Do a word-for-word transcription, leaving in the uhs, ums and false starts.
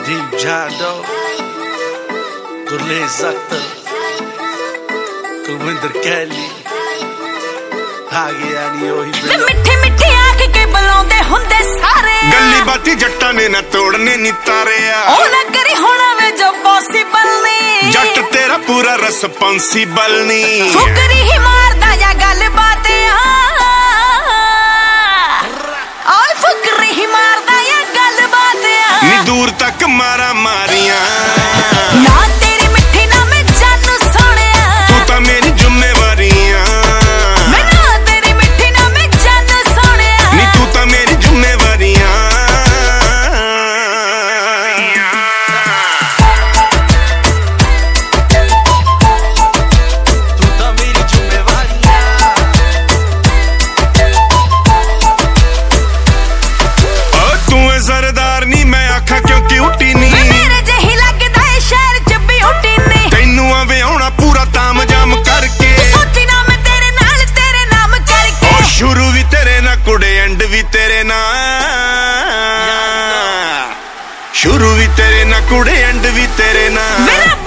Deep Jado, Gurleen Zakter, Kulwinder Kelly, आ गया नी ओही वे मिठी मिठी आंख के बुलाਉਂਦੇ ਹੁੰਦੇ ਸਾਰੇ गल्ली बाती जट्टा ने ना तोड़ने नी तारे ओ ना करी होना वे जो पॉसिबल नहीं जट तेरा पूरा रिस्पांसिबल नहीं फुकरी ही मारदा या गल बात आ फुकरी ही मारदा या गल बात नी दूर तक मारा मारियां ना तेरी मिठी ना मैं जानू सोनिया तू ता मेरी जिम्मेवारियां सरदार नी मैं आखा क्यों क्यूटी नी मेरे जही लगदा है शहर च ब्यूटी नी तैनू आवे आउणा पूरा ताम जाम करके सोची ना मैं तेरे नाल तेरे नाम करके ओ शुरू भी तेरे ना कुड़े एंड भी तेरे ना शुरू भी तेरे ना कुड़े एंड भी तेरे ना।